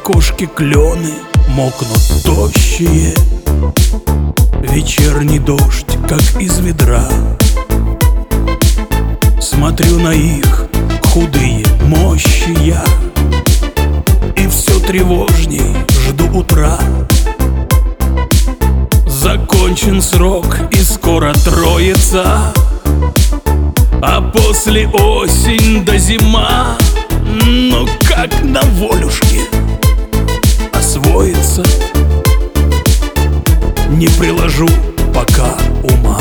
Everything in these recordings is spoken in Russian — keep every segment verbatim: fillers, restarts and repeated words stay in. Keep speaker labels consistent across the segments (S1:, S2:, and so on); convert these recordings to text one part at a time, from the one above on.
S1: окошке клены мокнут тощие. Вечерний дождь, как из ведра. Смотрю на их худые мощи я, и все тревожней жду утра. Закончен срок и скоро троица, а после осень да зима. Но как на волюшке освоиться, не приложу пока ума.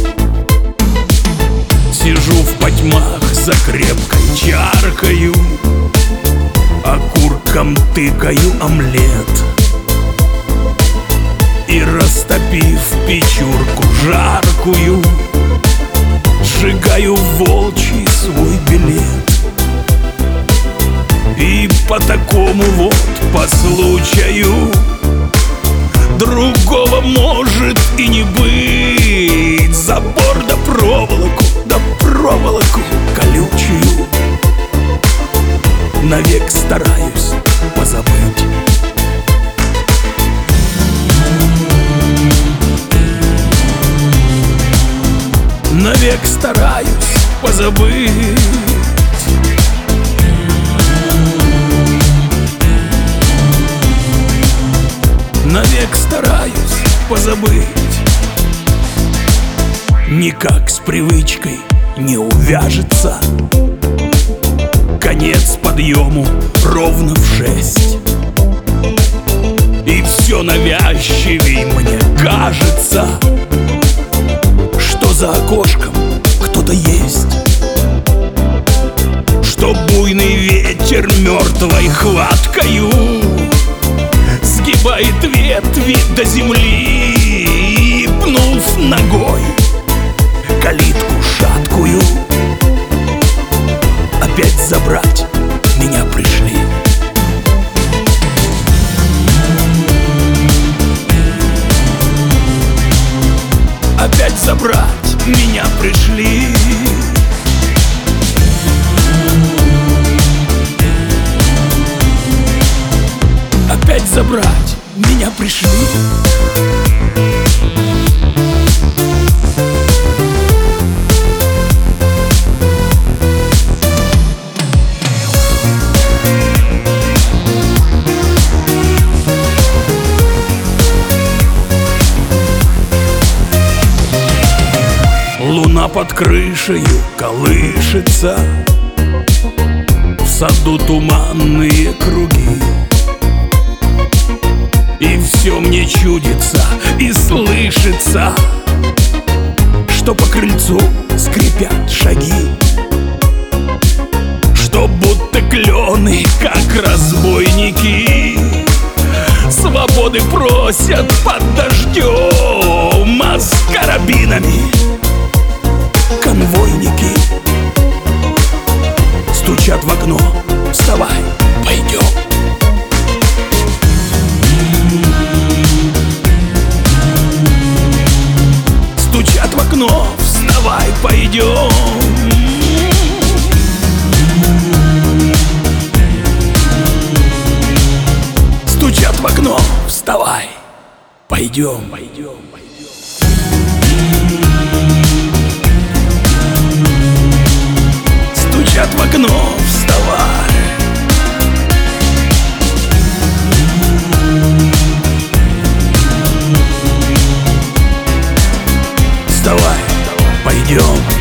S1: Сижу в потьмах за крепкой чаркою, окурком тыкаю омлет и, растопив печурку жаркую, сжигаю волчий свой билет. И по такому вот, по случаю, другого может и не быть. Забор да проволоку, да проволоку колючую навек стараюсь позабыть. Навек стараюсь позабыть. Навек стараюсь позабыть. Никак с привычкой не увяжется. Конец подъему ровно в шесть. И все навязчивей мне кажется, что за окошком кто-то есть, что буйный ветер мертвой хваткою сгибает ветви до земли, и, пнув ногой калитку шаткую, опять забрать меня пришли. Опять забрать меня пришли. Опять забрать меня пришли. Луна под крышею колышется, в саду туманные круги. И все мне чудится и слышится, что по крыльцу скрипят шаги, что будто клены, как разбойники, свободы просят под дождем, а с карабинами конвойники стучат в окно: вставай, пойдем. Стучат в окно: вставай, пойдем. Стучат в окно: вставай, пойдем, пойдем, пойдем. Стучат в окно: вставай. Вставай, пойдем.